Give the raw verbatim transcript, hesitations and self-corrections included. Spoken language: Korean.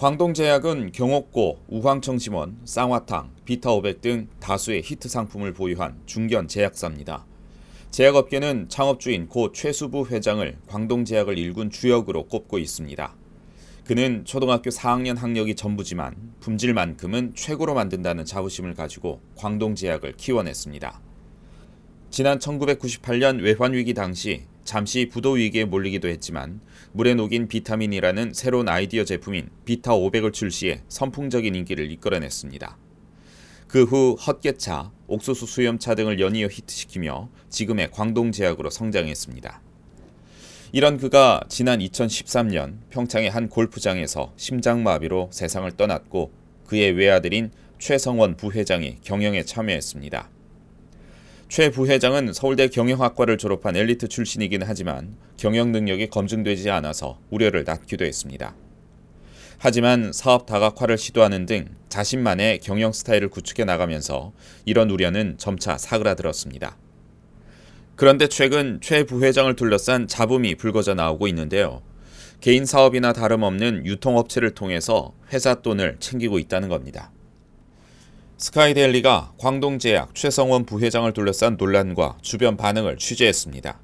광동제약은 경옥고, 우황청심원, 쌍화탕, 비타오백 등 다수의 히트 상품을 보유한 중견 제약사입니다. 제약업계는 창업주인 고 최수부 회장을 광동제약을 일군 주역으로 꼽고 있습니다. 그는 초등학교 사 학년 학력이 전부지만 품질만큼은 최고로 만든다는 자부심을 가지고 광동제약을 키워냈습니다. 지난 천구백구십팔 년 외환위기 당시 잠시 부도위기에 몰리기도 했지만 물에 녹인 비타민이라는 새로운 아이디어 제품인 비타 오백을 출시해 선풍적인 인기를 이끌어냈습니다. 그 후 헛개차, 옥수수 수염차 등을 연이어 히트시키며 지금의 광동제약으로 성장했습니다. 이런 그가 지난 이천십삼 년 평창의 한 골프장에서 심장마비로 세상을 떠났고 그의 외아들인 최성원 부회장이 경영에 참여했습니다. 최 부회장은 서울대 경영학과를 졸업한 엘리트 출신이긴 하지만 경영 능력이 검증되지 않아서 우려를 낳기도 했습니다. 하지만 사업 다각화를 시도하는 등 자신만의 경영 스타일을 구축해 나가면서 이런 우려는 점차 사그라들었습니다. 그런데 최근 최 부회장을 둘러싼 잡음이 불거져 나오고 있는데요. 개인 사업이나 다름없는 유통업체를 통해서 회사 돈을 챙기고 있다는 겁니다. 스카이데일리가 광동제약 최성원 부회장을 둘러싼 논란과 주변 반응을 취재했습니다.